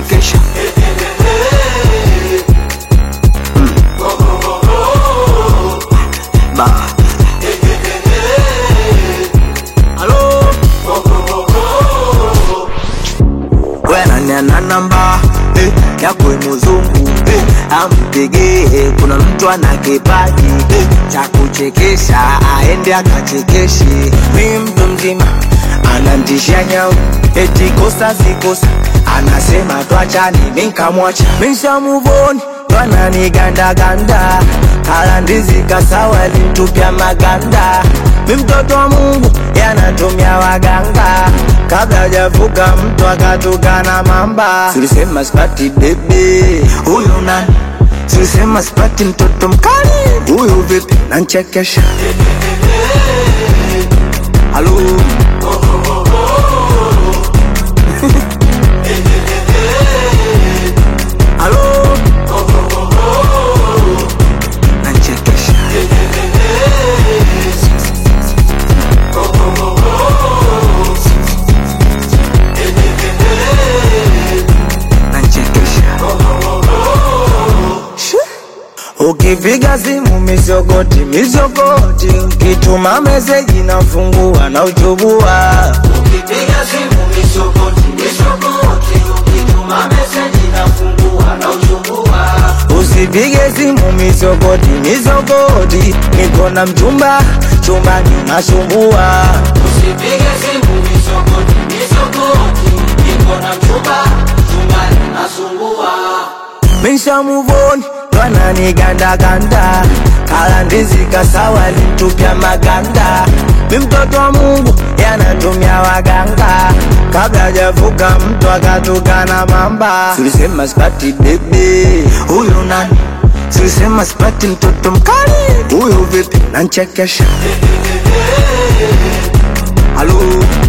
nachekesha. Ba Hello Nana namba yako mzungu ampigie, kuna mtu ana kipaji cha kuchekesha, aende akachekeshe. Mimi mtu mzima anantisha nyau, eti kosa sikosa, anasema tuachane, nikamwacha. Misha move on, wananiganda ganda, kala ndizi kasawa litupia maganda. Mimi mtoto wa Mungu yanatumia waganga, kabla hajavuka mtu akatukana mamba. Tulisema sipati bebe, huyu nani? Tulisema sipati mtoto mkali, huyu vipi? Nanchekesha. Hello Hello nanchekesha. Ukipiga simu mizogoti, mizogoti, ukituma message nafungua na uchubua. Ukipiga simu mizogoti, mizogoti, ukituma message nafungua na uchubua. Usipige simu mizogoti, mizogoti, niko na mchumba, chumbani nasumbua. Usipige simu mizogoti, mizogoti, niko na mchumba, chumbani nasumbua. Misha move on, wananiganda ganda, kala ndizi kasawa litupia maganda. Mimi mtoto wa Mungu yanatumia waganga, kabla hajavuka mtu akatukana mamba. Tulisema sipati bebe, huyu nani? Tulisema sipati mtoto mkali, huyu vipi? Nanchekesha. Hello